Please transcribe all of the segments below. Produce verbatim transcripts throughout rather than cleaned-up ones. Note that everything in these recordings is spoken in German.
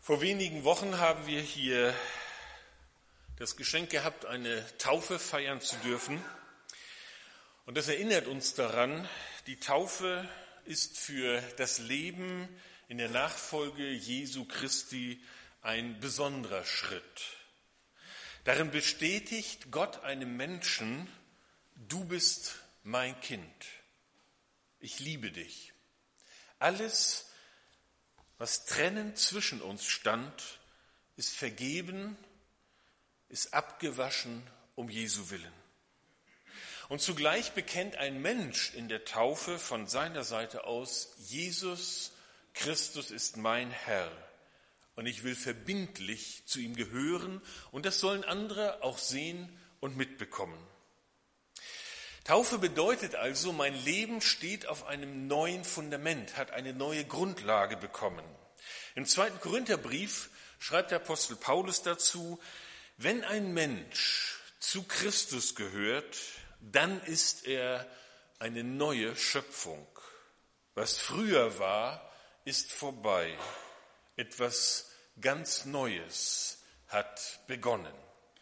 Vor wenigen Wochen haben wir hier das Geschenk gehabt, eine Taufe feiern zu dürfen. Und das erinnert uns daran, die Taufe ist für das Leben in der Nachfolge Jesu Christi ein besonderer Schritt. Darin bestätigt Gott einem Menschen: Du bist mein Kind. Ich liebe dich. Alles, was trennend zwischen uns stand, ist vergeben, ist abgewaschen um Jesu willen. Und zugleich bekennt ein Mensch in der Taufe von seiner Seite aus: Jesus Christus ist mein Herr und ich will verbindlich zu ihm gehören, und das sollen andere auch sehen und mitbekommen. Taufe bedeutet also, mein Leben steht auf einem neuen Fundament, hat eine neue Grundlage bekommen. Im zweiten Korintherbrief schreibt der Apostel Paulus dazu: Wenn ein Mensch zu Christus gehört, dann ist er eine neue Schöpfung. Was früher war, ist vorbei. Etwas ganz Neues hat begonnen.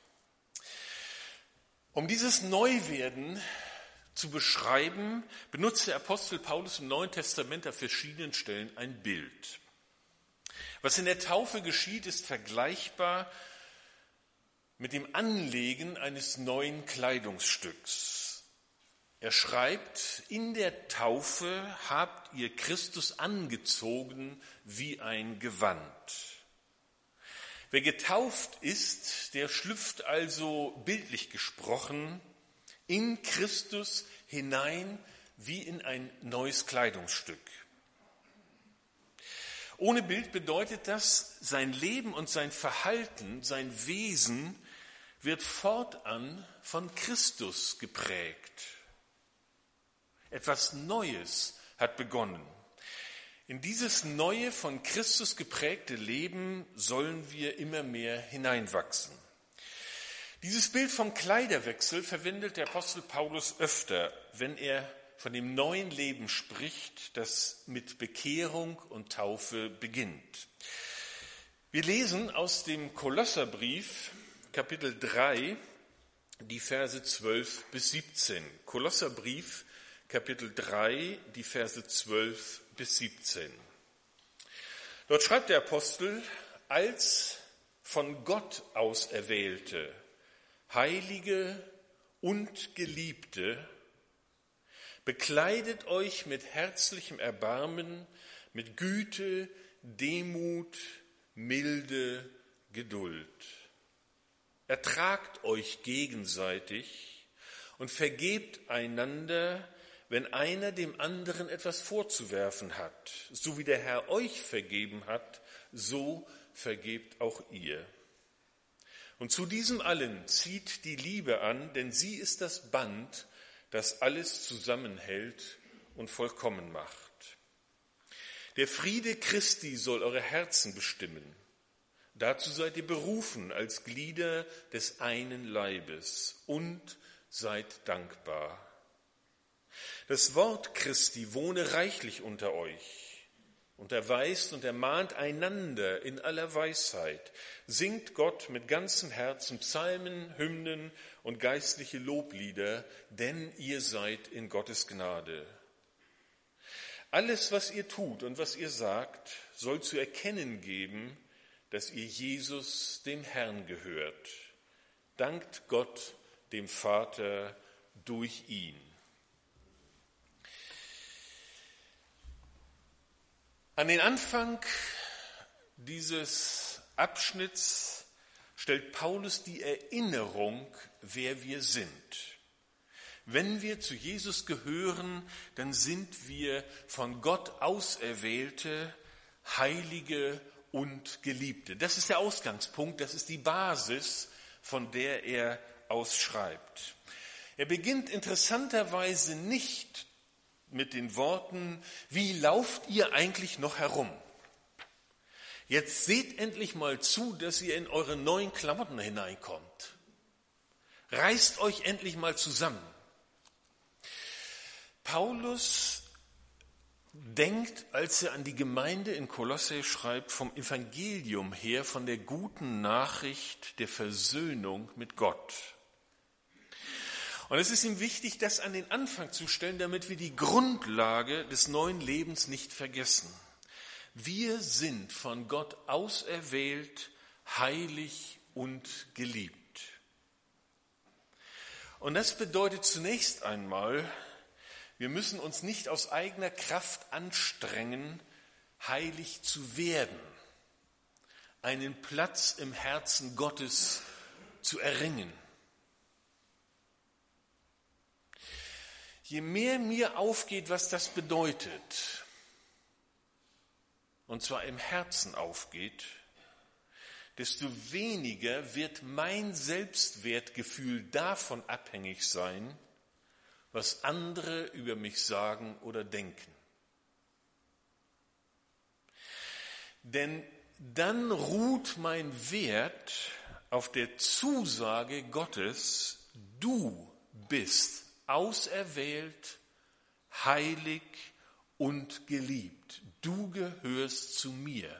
Um dieses Neuwerden zu beschreiben, benutzt der Apostel Paulus im Neuen Testament an verschiedenen Stellen ein Bild. Was in der Taufe geschieht, ist vergleichbar mit dem Anlegen eines neuen Kleidungsstücks. Er schreibt: In der Taufe habt ihr Christus angezogen wie ein Gewand. Wer getauft ist, der schlüpft also bildlich gesprochen in Christus hinein wie in ein neues Kleidungsstück. Ohne Bild bedeutet das, sein Leben und sein Verhalten, sein Wesen wird fortan von Christus geprägt. Etwas Neues hat begonnen. In dieses neue, von Christus geprägte Leben sollen wir immer mehr hineinwachsen. Dieses Bild vom Kleiderwechsel verwendet der Apostel Paulus öfter, wenn er von dem neuen Leben spricht, das mit Bekehrung und Taufe beginnt. Wir lesen aus dem Kolosserbrief, Kapitel drei, die Verse zwölf bis siebzehn. Kolosserbrief, Kapitel drei, die Verse zwölf bis siebzehn. Dort schreibt der Apostel: Als von Gott auserwählte, Heilige und Geliebte, bekleidet euch mit herzlichem Erbarmen, mit Güte, Demut, Milde, Geduld. Ertragt euch gegenseitig und vergebt einander, wenn einer dem anderen etwas vorzuwerfen hat. So wie der Herr euch vergeben hat, so vergebt auch ihr. Und zu diesem allen zieht die Liebe an, denn sie ist das Band, das alles zusammenhält und vollkommen macht. Der Friede Christi soll eure Herzen bestimmen. Dazu seid ihr berufen als Glieder des einen Leibes, und seid dankbar. Das Wort Christi wohne reichlich unter euch. Unterweist und ermahnt einander in aller Weisheit. Singt Gott mit ganzem Herzen Psalmen, Hymnen und geistliche Loblieder, denn ihr seid in Gottes Gnade. Alles, was ihr tut und was ihr sagt, soll zu erkennen geben, dass ihr Jesus, dem Herrn, gehört. Dankt Gott, dem Vater, durch ihn. An den Anfang dieses Abschnitts stellt Paulus die Erinnerung, wer wir sind. Wenn wir zu Jesus gehören, dann sind wir von Gott auserwählte, Heilige und Geliebte. Das ist der Ausgangspunkt, das ist die Basis, von der er ausschreibt. Er beginnt interessanterweise nicht mit den Worten: Wie lauft ihr eigentlich noch herum? Jetzt seht endlich mal zu, dass ihr in eure neuen Klamotten hineinkommt. Reißt euch endlich mal zusammen. Paulus denkt, als er an die Gemeinde in Kolosse schreibt, vom Evangelium her, von der guten Nachricht der Versöhnung mit Gott. Und es ist ihm wichtig, das an den Anfang zu stellen, damit wir die Grundlage des neuen Lebens nicht vergessen. Wir sind von Gott auserwählt, heilig und geliebt. Und das bedeutet zunächst einmal, wir müssen uns nicht aus eigener Kraft anstrengen, heilig zu werden, einen Platz im Herzen Gottes zu erringen. Je mehr mir aufgeht, was das bedeutet, und zwar im Herzen aufgeht, desto weniger wird mein Selbstwertgefühl davon abhängig sein, was andere über mich sagen oder denken. Denn dann ruht mein Wert auf der Zusage Gottes, du bist auserwählt, heilig und geliebt. Du gehörst zu mir.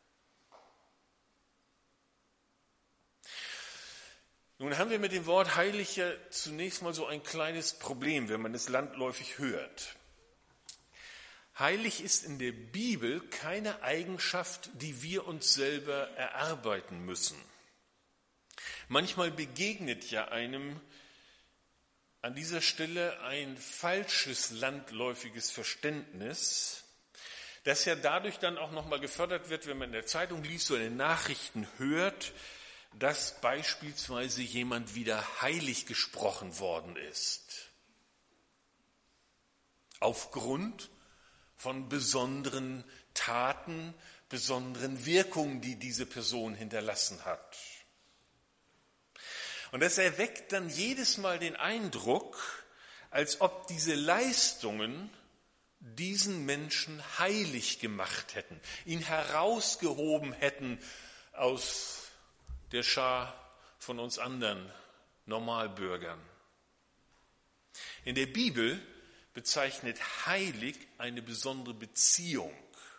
Nun haben wir mit dem Wort heilig ja zunächst mal so ein kleines Problem, wenn man es landläufig hört. Heilig ist in der Bibel keine Eigenschaft, die wir uns selber erarbeiten müssen. Manchmal begegnet ja einem an dieser Stelle ein falsches landläufiges Verständnis, das ja dadurch dann auch nochmal gefördert wird, wenn man in der Zeitung liest oder in den Nachrichten hört, dass beispielsweise jemand wieder heilig gesprochen worden ist. Aufgrund von besonderen Taten, besonderen Wirkungen, die diese Person hinterlassen hat. Und das erweckt dann jedes Mal den Eindruck, als ob diese Leistungen diesen Menschen heilig gemacht hätten, ihn herausgehoben hätten aus der Schar von uns anderen Normalbürgern. In der Bibel bezeichnet heilig eine besondere Beziehung.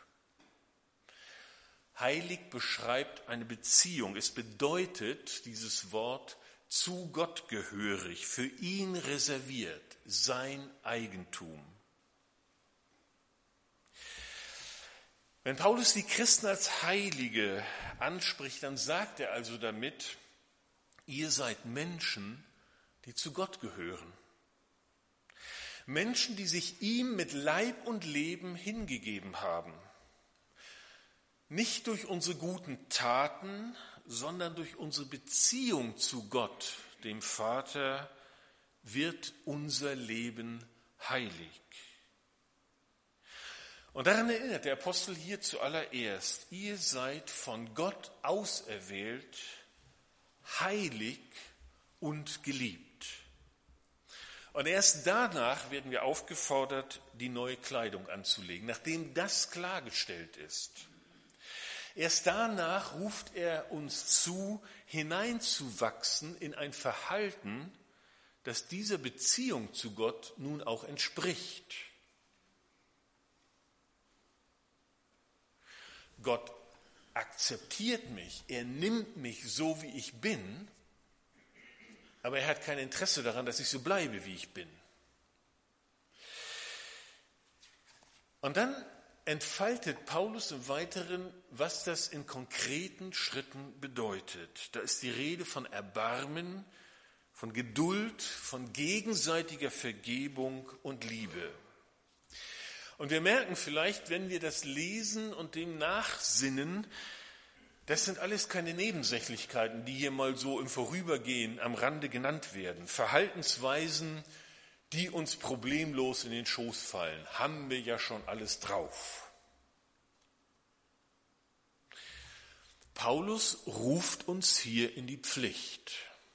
Heilig beschreibt eine Beziehung. Es bedeutet, dieses Wort, zu Gott gehörig, für ihn reserviert, sein Eigentum. Wenn Paulus die Christen als Heilige anspricht, dann sagt er also damit, ihr seid Menschen, die zu Gott gehören. Menschen, die sich ihm mit Leib und Leben hingegeben haben. Nicht durch unsere guten Taten, sondern durch unsere Beziehung zu Gott, dem Vater, wird unser Leben heilig. Und daran erinnert der Apostel hier zuallererst, ihr seid von Gott auserwählt, heilig und geliebt. Und erst danach werden wir aufgefordert, die neue Kleidung anzulegen, nachdem das klargestellt ist. Erst danach ruft er uns zu, hineinzuwachsen in ein Verhalten, das dieser Beziehung zu Gott nun auch entspricht. Gott akzeptiert mich, er nimmt mich so, wie ich bin, aber er hat kein Interesse daran, dass ich so bleibe, wie ich bin. Und dann entfaltet Paulus im Weiteren, was das in konkreten Schritten bedeutet. Da ist die Rede von Erbarmen, von Geduld, von gegenseitiger Vergebung und Liebe. Und wir merken vielleicht, wenn wir das lesen und dem nachsinnen, das sind alles keine Nebensächlichkeiten, die hier mal so im Vorübergehen am Rande genannt werden. Verhaltensweisen, die uns problemlos in den Schoß fallen, haben wir ja schon alles drauf. Paulus ruft uns hier in die Pflicht.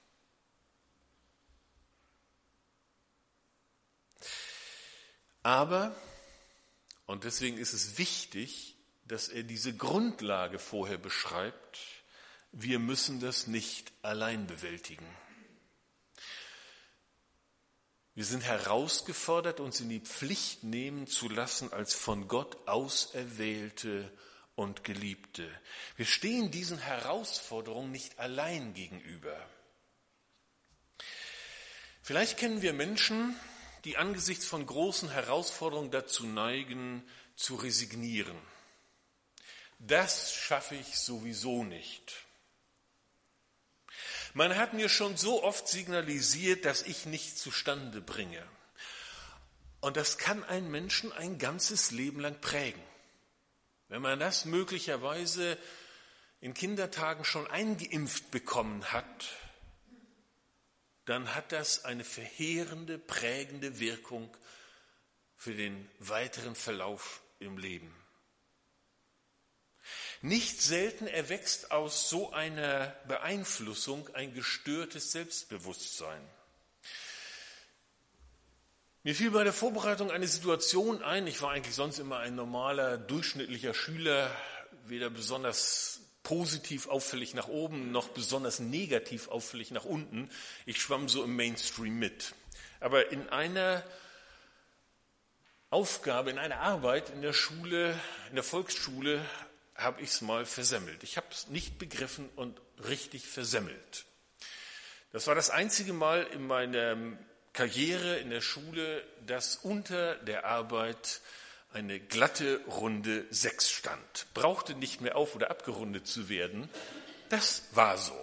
Aber, und deswegen ist es wichtig, dass er diese Grundlage vorher beschreibt, wir müssen das nicht allein bewältigen. Wir sind herausgefordert, uns in die Pflicht nehmen zu lassen als von Gott Auserwählte und Geliebte. Wir stehen diesen Herausforderungen nicht allein gegenüber. Vielleicht kennen wir Menschen, die angesichts von großen Herausforderungen dazu neigen, zu resignieren. Das schaffe ich sowieso nicht. Man hat mir schon so oft signalisiert, dass ich nichts zustande bringe. Und das kann einen Menschen ein ganzes Leben lang prägen. Wenn man das möglicherweise in Kindertagen schon eingeimpft bekommen hat, dann hat das eine verheerende, prägende Wirkung für den weiteren Verlauf im Leben. Nicht selten erwächst aus so einer Beeinflussung ein gestörtes Selbstbewusstsein. Mir fiel bei der Vorbereitung eine Situation ein, ich war eigentlich sonst immer ein normaler, durchschnittlicher Schüler, weder besonders positiv auffällig nach oben, noch besonders negativ auffällig nach unten. Ich schwamm so im Mainstream mit. Aber in einer Aufgabe, in einer Arbeit in der Schule, in der Volksschule, habe ich es mal versemmelt. Ich habe es nicht begriffen und richtig versemmelt. Das war das einzige Mal in meiner Karriere in der Schule, dass unter der Arbeit eine glatte Runde sechs stand. Brauchte nicht mehr auf- oder abgerundet zu werden. Das war so.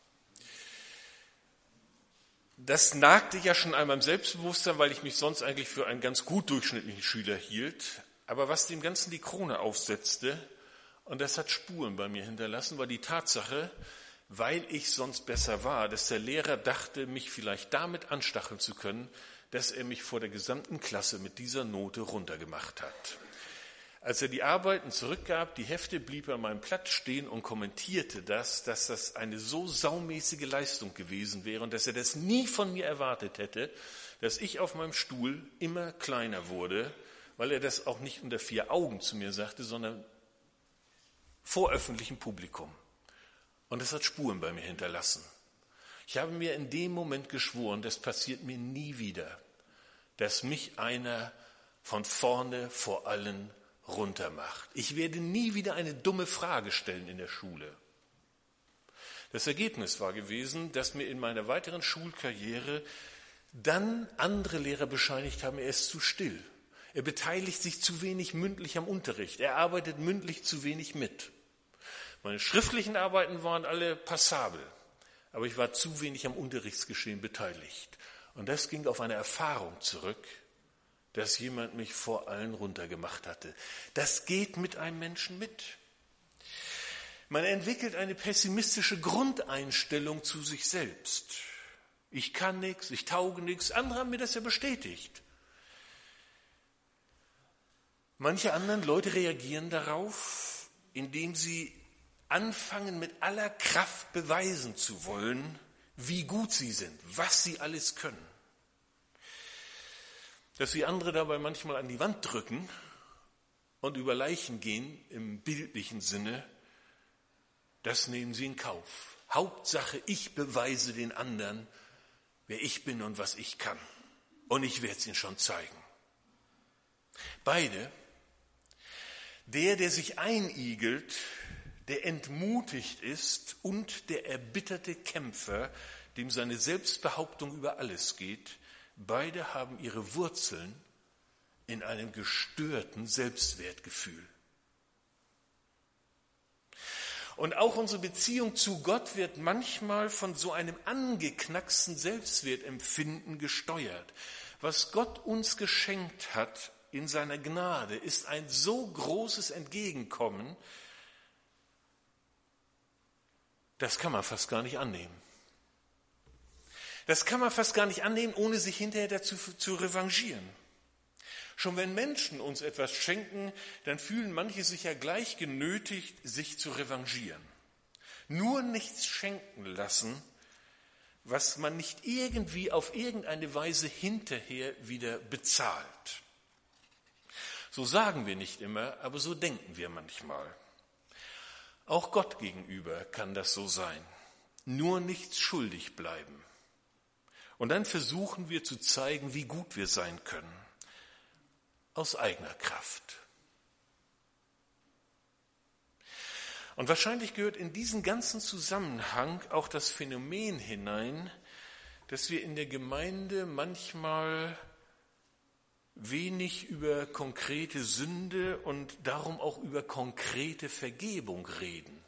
Das nagte ja schon an meinem Selbstbewusstsein, weil ich mich sonst eigentlich für einen ganz gut durchschnittlichen Schüler hielt. Aber was dem Ganzen die Krone aufsetzte, und das hat Spuren bei mir hinterlassen, war die Tatsache, weil ich sonst besser war, dass der Lehrer dachte, mich vielleicht damit anstacheln zu können, dass er mich vor der gesamten Klasse mit dieser Note runtergemacht hat. Als er die Arbeiten zurückgab, die Hefte, blieb er an meinem Platz stehen und kommentierte das, dass das eine so saumäßige Leistung gewesen wäre und dass er das nie von mir erwartet hätte, dass ich auf meinem Stuhl immer kleiner wurde, weil er das auch nicht unter vier Augen zu mir sagte, sondern vor öffentlichem Publikum. Und das hat Spuren bei mir hinterlassen. Ich habe mir in dem Moment geschworen, das passiert mir nie wieder, dass mich einer von vorne vor allen runtermacht. Ich werde nie wieder eine dumme Frage stellen in der Schule. Das Ergebnis war gewesen, dass mir in meiner weiteren Schulkarriere dann andere Lehrer bescheinigt haben, er ist zu still. Er beteiligt sich zu wenig mündlich am Unterricht. Er arbeitet mündlich zu wenig mit. Meine schriftlichen Arbeiten waren alle passabel, aber ich war zu wenig am Unterrichtsgeschehen beteiligt. Und das ging auf eine Erfahrung zurück, dass jemand mich vor allen runtergemacht hatte. Das geht mit einem Menschen mit. Man entwickelt eine pessimistische Grundeinstellung zu sich selbst. Ich kann nichts, ich tauge nichts, andere haben mir das ja bestätigt. Manche anderen Leute reagieren darauf, indem sie anfangen, mit aller Kraft beweisen zu wollen, wie gut sie sind, was sie alles können. Dass sie andere dabei manchmal an die Wand drücken und über Leichen gehen, im bildlichen Sinne, das nehmen sie in Kauf. Hauptsache, ich beweise den anderen, wer ich bin und was ich kann. Und ich werde es ihnen schon zeigen. Beide, der, der sich einigelt, der entmutigt ist und der erbitterte Kämpfer, dem seine Selbstbehauptung über alles geht, beide haben ihre Wurzeln in einem gestörten Selbstwertgefühl. Und auch unsere Beziehung zu Gott wird manchmal von so einem angeknacksten Selbstwertempfinden gesteuert. Was Gott uns geschenkt hat in seiner Gnade, ist ein so großes Entgegenkommen, das kann man fast gar nicht annehmen. Das kann man fast gar nicht annehmen, ohne sich hinterher dazu zu revanchieren. Schon wenn Menschen uns etwas schenken, dann fühlen manche sich ja gleich genötigt, sich zu revanchieren. Nur nichts schenken lassen, was man nicht irgendwie auf irgendeine Weise hinterher wieder bezahlt. So sagen wir nicht immer, aber so denken wir manchmal. Auch Gott gegenüber kann das so sein. Nur nichts schuldig bleiben. Und dann versuchen wir zu zeigen, wie gut wir sein können. Aus eigener Kraft. Und wahrscheinlich gehört in diesen ganzen Zusammenhang auch das Phänomen hinein, dass wir in der Gemeinde manchmal wenig über konkrete Sünde und darum auch über konkrete Vergebung reden.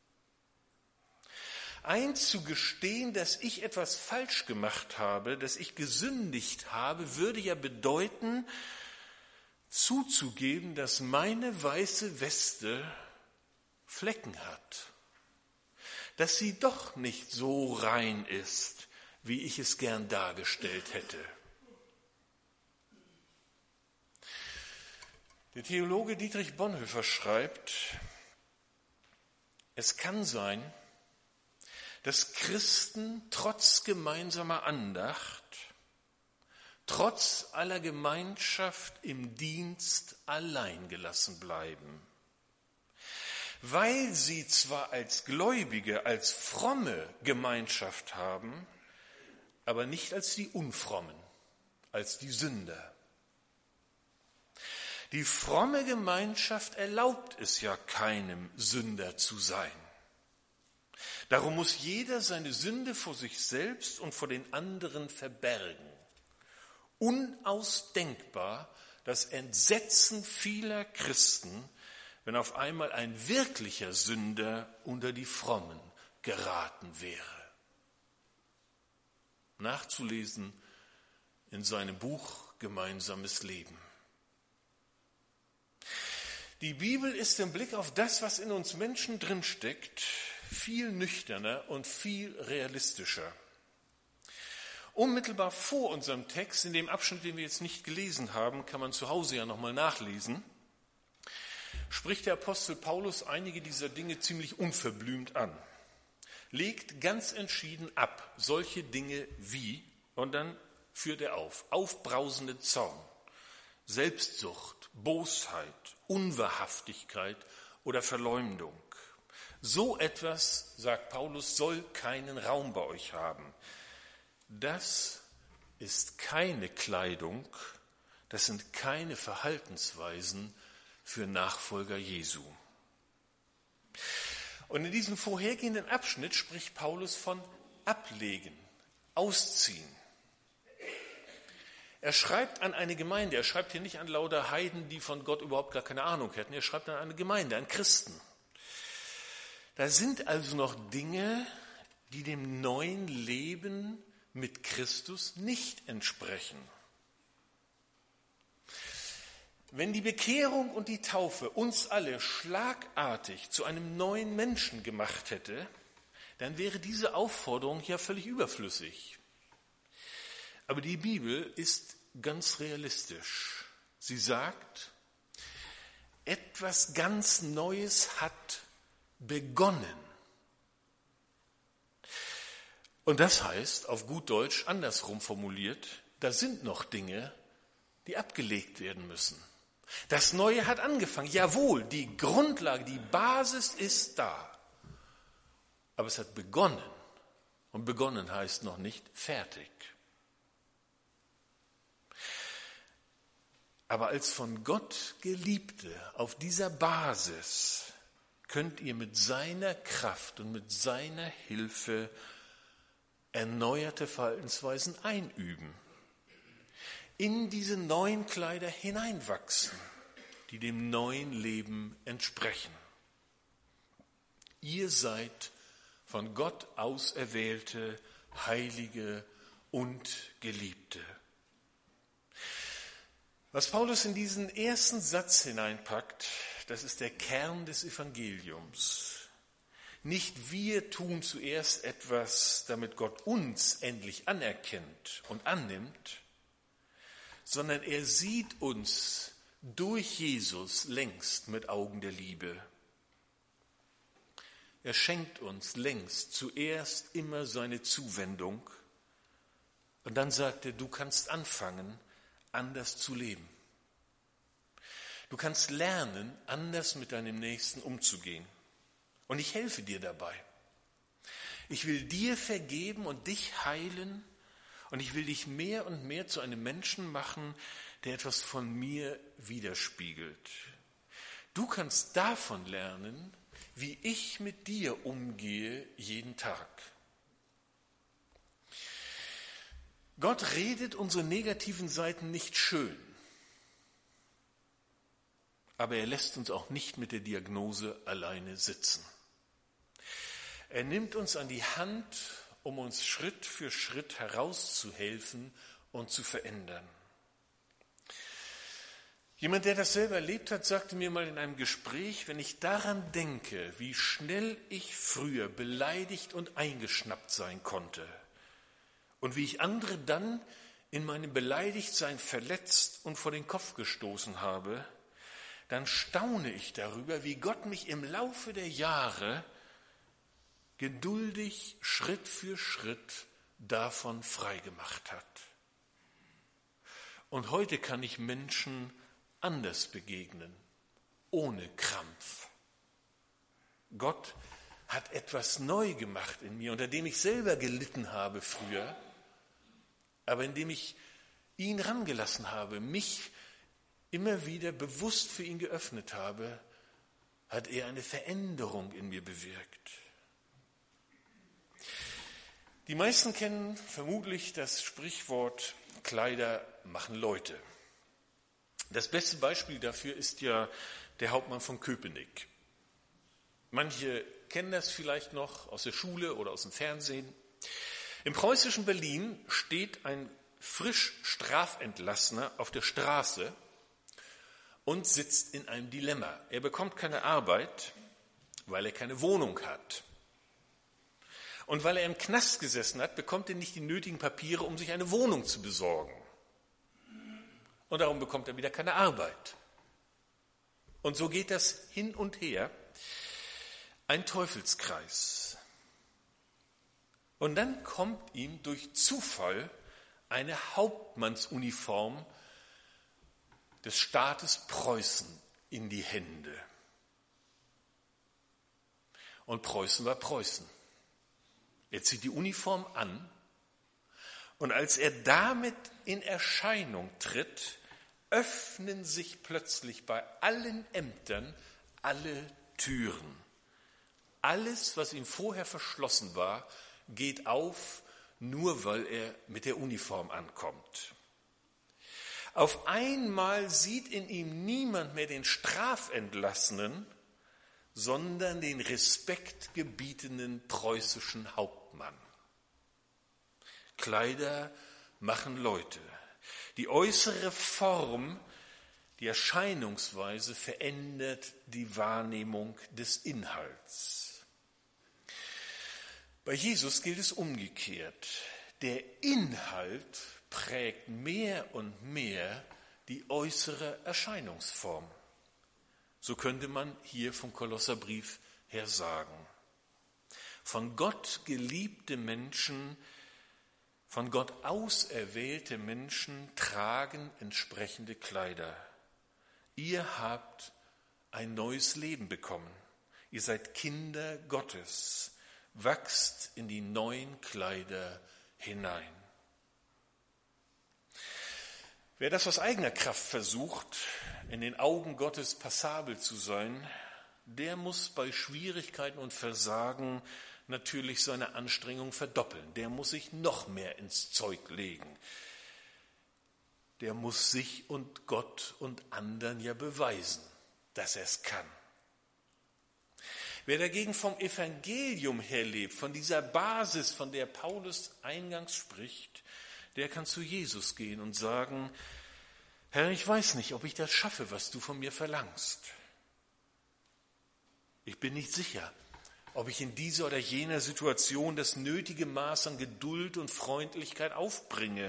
Einzugestehen, dass ich etwas falsch gemacht habe, dass ich gesündigt habe, würde ja bedeuten, zuzugeben, dass meine weiße Weste Flecken hat, dass sie doch nicht so rein ist, wie ich es gern dargestellt hätte. Der Theologe Dietrich Bonhoeffer schreibt, es kann sein, dass Christen trotz gemeinsamer Andacht, trotz aller Gemeinschaft im Dienst allein gelassen bleiben. Weil sie zwar als Gläubige, als fromme Gemeinschaft haben, aber nicht als die Unfrommen, als die Sünder. Die fromme Gemeinschaft erlaubt es ja keinem, Sünder zu sein. Darum muss jeder seine Sünde vor sich selbst und vor den anderen verbergen. Unausdenkbar das Entsetzen vieler Christen, wenn auf einmal ein wirklicher Sünder unter die Frommen geraten wäre. Nachzulesen in seinem Buch Gemeinsames Leben. Die Bibel ist im Blick auf das, was in uns Menschen drinsteckt, viel nüchterner und viel realistischer. Unmittelbar vor unserem Text, in dem Abschnitt, den wir jetzt nicht gelesen haben, kann man zu Hause ja nochmal nachlesen, spricht der Apostel Paulus einige dieser Dinge ziemlich unverblümt an, legt ganz entschieden ab, solche Dinge wie, und dann führt er auf, aufbrausende Zorn, Selbstsucht, Bosheit, Unwahrhaftigkeit oder Verleumdung. So etwas, sagt Paulus, soll keinen Raum bei euch haben. Das ist keine Kleidung, das sind keine Verhaltensweisen für Nachfolger Jesu. Und in diesem vorhergehenden Abschnitt spricht Paulus von ablegen, ausziehen. Er schreibt an eine Gemeinde, er schreibt hier nicht an lauter Heiden, die von Gott überhaupt gar keine Ahnung hätten, er schreibt an eine Gemeinde, an Christen. Da sind also noch Dinge, die dem neuen Leben mit Christus nicht entsprechen. Wenn die Bekehrung und die Taufe uns alle schlagartig zu einem neuen Menschen gemacht hätte, dann wäre diese Aufforderung ja völlig überflüssig. Aber die Bibel ist ganz realistisch. Sie sagt, etwas ganz Neues hat begonnen. Und das heißt, auf gut Deutsch, andersrum formuliert, da sind noch Dinge, die abgelegt werden müssen. Das Neue hat angefangen. Jawohl, die Grundlage, die Basis ist da. Aber es hat begonnen. Und begonnen heißt noch nicht fertig. Aber als von Gott Geliebte auf dieser Basis könnt ihr mit seiner Kraft und mit seiner Hilfe erneuerte Verhaltensweisen einüben. In diese neuen Kleider hineinwachsen, die dem neuen Leben entsprechen. Ihr seid von Gott auserwählte, heilige und Geliebte. Was Paulus in diesen ersten Satz hineinpackt, das ist der Kern des Evangeliums. Nicht wir tun zuerst etwas, damit Gott uns endlich anerkennt und annimmt, sondern er sieht uns durch Jesus längst mit Augen der Liebe. Er schenkt uns längst zuerst immer seine Zuwendung und dann sagt er, du kannst anfangen, anders zu leben. Du kannst lernen, anders mit deinem Nächsten umzugehen. Und ich helfe dir dabei. Ich will dir vergeben und dich heilen Und ich will dich mehr und mehr zu einem Menschen machen, der etwas von mir widerspiegelt. Du kannst davon lernen, wie ich mit dir umgehe jeden Tag. Gott redet unsere negativen Seiten nicht schön, aber er lässt uns auch nicht mit der Diagnose alleine sitzen. Er nimmt uns an die Hand, um uns Schritt für Schritt herauszuhelfen und zu verändern. Jemand, der das selber erlebt hat, sagte mir mal in einem Gespräch, wenn ich daran denke, wie schnell ich früher beleidigt und eingeschnappt sein konnte und wie ich andere dann in meinem Beleidigtsein verletzt und vor den Kopf gestoßen habe, dann staune ich darüber, wie Gott mich im Laufe der Jahre geduldig Schritt für Schritt davon freigemacht hat. Und heute kann ich Menschen anders begegnen, ohne Krampf. Gott hat etwas neu gemacht in mir, unter dem ich selber gelitten habe früher, aber indem ich ihn rangelassen habe, mich immer wieder bewusst für ihn geöffnet habe, hat er eine Veränderung in mir bewirkt. Die meisten kennen vermutlich das Sprichwort, Kleider machen Leute. Das beste Beispiel dafür ist ja der Hauptmann von Köpenick. Manche kennen das vielleicht noch aus der Schule oder aus dem Fernsehen. Im preußischen Berlin steht ein frisch Strafentlassener auf der Straße und sitzt in einem Dilemma. Er bekommt keine Arbeit, weil er keine Wohnung hat. Und weil er im Knast gesessen hat, bekommt er nicht die nötigen Papiere, um sich eine Wohnung zu besorgen. Und darum bekommt er wieder keine Arbeit. Und so geht das hin und her. Ein Teufelskreis. Und dann kommt ihm durch Zufall eine Hauptmannsuniform des Staates Preußen in die Hände. Und Preußen war Preußen. Er zieht die Uniform an und als er damit in Erscheinung tritt, öffnen sich plötzlich bei allen Ämtern alle Türen. Alles, was ihm vorher verschlossen war, geht auf, nur weil er mit der Uniform ankommt. Auf einmal sieht in ihm niemand mehr den Strafentlassenen, sondern den respektgebietenden preußischen Hauptmann. Kleider machen Leute. Die äußere Form, die Erscheinungsweise verändert die Wahrnehmung des Inhalts. Bei Jesus gilt es umgekehrt. Der Inhalt prägt mehr und mehr die äußere Erscheinungsform. So könnte man hier vom Kolosserbrief her sagen. Von Gott geliebte Menschen, von Gott auserwählte Menschen tragen entsprechende Kleider. Ihr habt ein neues Leben bekommen. Ihr seid Kinder Gottes. Wachst in die neuen Kleider hinein. Wer das aus eigener Kraft versucht, in den Augen Gottes passabel zu sein, der muss bei Schwierigkeiten und Versagen natürlich seine Anstrengung verdoppeln. Der muss sich noch mehr ins Zeug legen. Der muss sich und Gott und anderen ja beweisen, dass er es kann. Wer dagegen vom Evangelium her lebt, von dieser Basis, von der Paulus eingangs spricht, der kann zu Jesus gehen und sagen, Herr, ich weiß nicht, ob ich das schaffe, was du von mir verlangst. Ich bin nicht sicher, ob ich in dieser oder jener Situation das nötige Maß an Geduld und Freundlichkeit aufbringe.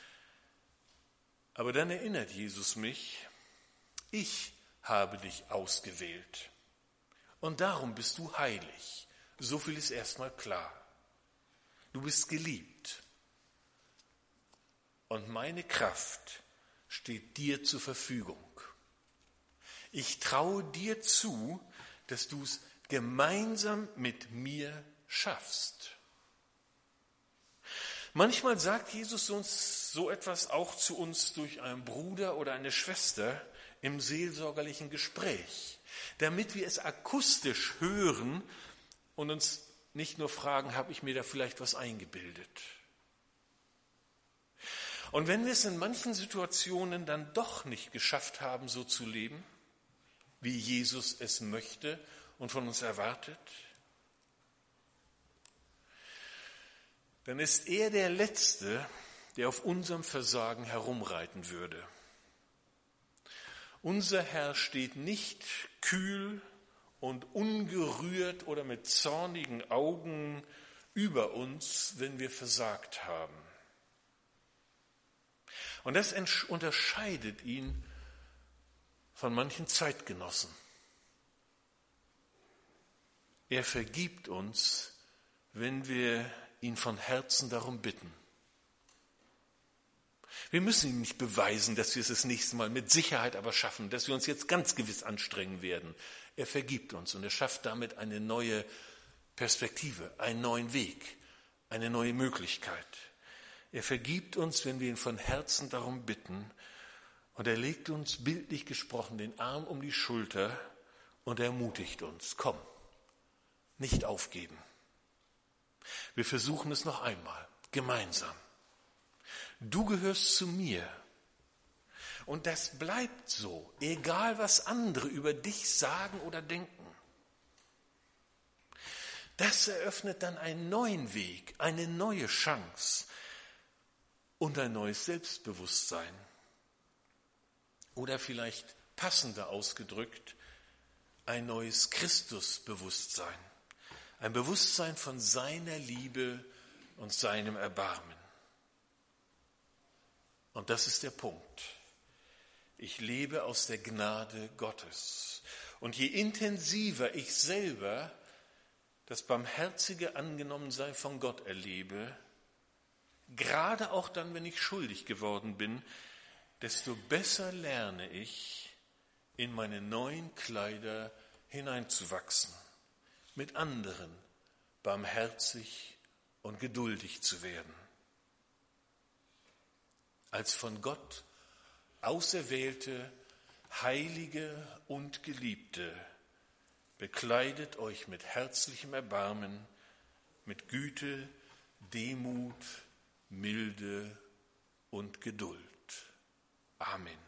Aber dann erinnert Jesus mich, ich habe dich ausgewählt. Und darum bist du heilig. So viel ist erstmal klar. Du bist geliebt. Und meine Kraft steht dir zur Verfügung. Ich traue dir zu, dass du es gemeinsam mit mir schaffst. Manchmal sagt Jesus uns so etwas auch zu uns durch einen Bruder oder eine Schwester im seelsorgerlichen Gespräch, damit wir es akustisch hören und uns nicht nur fragen, habe ich mir da vielleicht was eingebildet? Und wenn wir es in manchen Situationen dann doch nicht geschafft haben, so zu leben, wie Jesus es möchte und von uns erwartet, dann ist er der Letzte, der auf unserem Versagen herumreiten würde. Unser Herr steht nicht kühl und ungerührt oder mit zornigen Augen über uns, wenn wir versagt haben. Und das unterscheidet ihn von manchen Zeitgenossen. Er vergibt uns, wenn wir ihn von Herzen darum bitten. Wir müssen ihm nicht beweisen, dass wir es das nächste Mal mit Sicherheit aber schaffen, dass wir uns jetzt ganz gewiss anstrengen werden. Er vergibt uns und er schafft damit eine neue Perspektive, einen neuen Weg, eine neue Möglichkeit. Er vergibt uns, wenn wir ihn von Herzen darum bitten, und er legt uns, bildlich gesprochen, den Arm um die Schulter und ermutigt uns, komm, nicht aufgeben. Wir versuchen es noch einmal, gemeinsam. Du gehörst zu mir. Und das bleibt so, egal was andere über dich sagen oder denken. Das eröffnet dann einen neuen Weg, eine neue Chance und ein neues Selbstbewusstsein. Oder vielleicht passender ausgedrückt, ein neues Christusbewusstsein. Ein Bewusstsein von seiner Liebe und seinem Erbarmen. Und das ist der Punkt. Ich lebe aus der Gnade Gottes. Und je intensiver ich selber das barmherzige Angenommensein von Gott erlebe, gerade auch dann, wenn ich schuldig geworden bin, desto besser lerne ich, in meine neuen Kleider hineinzuwachsen, mit anderen barmherzig und geduldig zu werden. Als von Gott auserwählte, Heilige und Geliebte, bekleidet euch mit herzlichem Erbarmen, mit Güte, Demut, Milde und Geduld. Amen.